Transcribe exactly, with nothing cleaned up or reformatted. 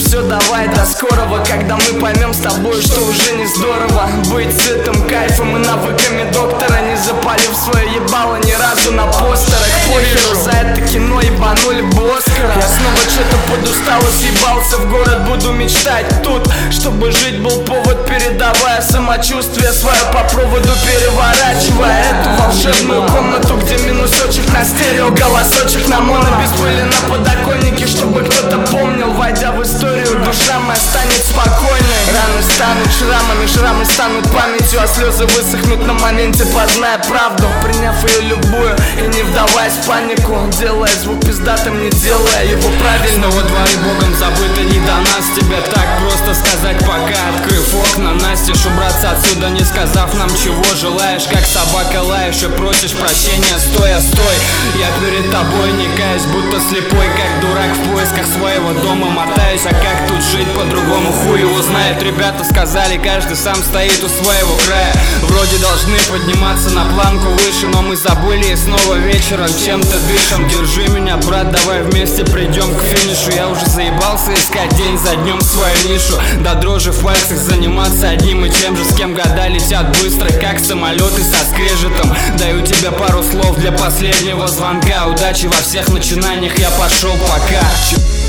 все, давай до скорого, когда мы поймем с тобой, что уже не здорово быть сытым кайфом и навыками доктора, не запалив свое ебало ни разу на постерах. Похеру, за это кино ебанули бы Оскара. Я снова что-то подустал и съебался в город, буду мечтать тут, чтобы жить был повод, передавая самочувствие свое по проводу, переворачивая эту волшебную комнату, где минусочек на стерео, голосочек на моно, без пыли на подоконнике, чтобы кто-то помнил. Войдя в историю, душа моя станет спокойной. Раны станут шрамами, шрамы станут памятью, а слезы высохнут на моменте, позная правду, приняв ее любую и не вдаваясь в панику, делая звук пиздатым, не делая его правильно. Снова твори богом забыто, не до нас. Тебе так просто сказать пока, открыв окна настежь, убраться отсюда, не сказав нам чего желаешь. Как собака лаешь и просишь прощения, стоя, стой. Я перед тобой не каюсь, будто слепой, как дурак в поисках своего дома мотаюсь. А как тут жить по-другому, хуй его знает. Ребята сказали, каждый сам стоит у своего края. Вроде должны подниматься на планку выше, но мы забыли и снова вечером чем-то дышим. Держи меня, брат, давай вместе придем к финишу. Я уже заебался искать день за днем свою нишу, до дрожи в пальцах заниматься одним и тем же. С кем года летят быстро, как самолеты со скрежетом. Даю тебе пару слов для последнего звонка. Удачи во всех начинаниях, я пошел пока.